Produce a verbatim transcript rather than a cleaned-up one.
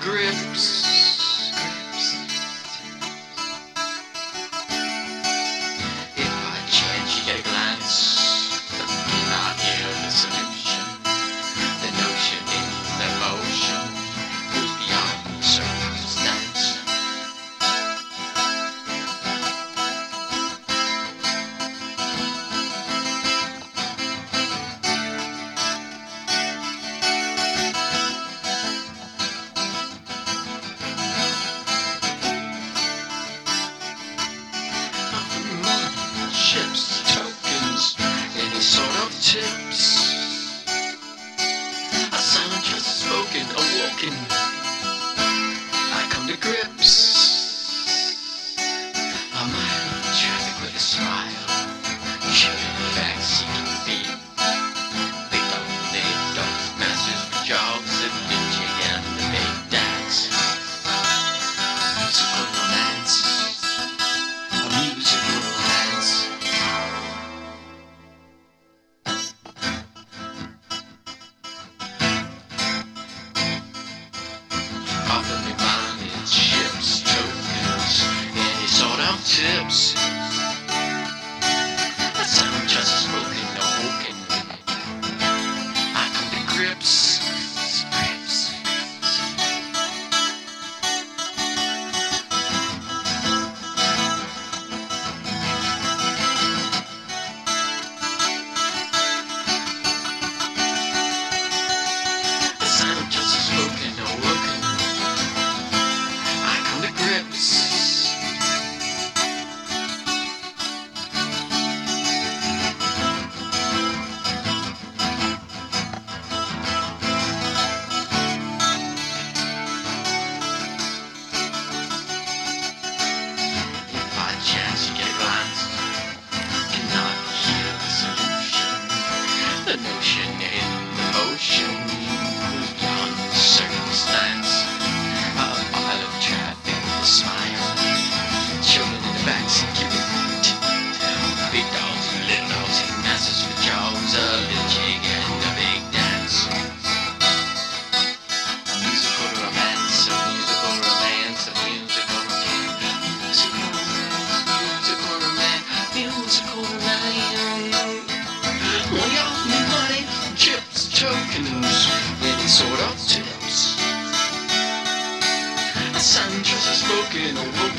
grips. Grips. If by chance you get a glance, but cannot hear the solution, the notion in the motion goes beyond circumstance. Chips, tokens, any sort of tips. A sound just spoken, awoken. I come to grips. A mile of traffic with a smile. Chilling back, seeking the beat. Big dog, big dogs, masters for jobs, the bitchy and the big dance. Musical romance. A musical romance. Often we find in ships, tokens, any sort of tips. A sound just spoken, awoken. I come to grips, grips. A sound just spoken, awoken. I come to grips. If by chance you get a glance, cannot hear the solution, the notion in the motion goes beyond circumstance. A pile of traffic with a smile. Children in the backseat giving big dogs and little dogs and masters for jobs. A little jig and a big dance. A musical romance, a musical romance, a musical romance, musical romance, musical romance, musical romance. We all need money, chips, tokens, any sort of tips. A sound just spoken, awoken.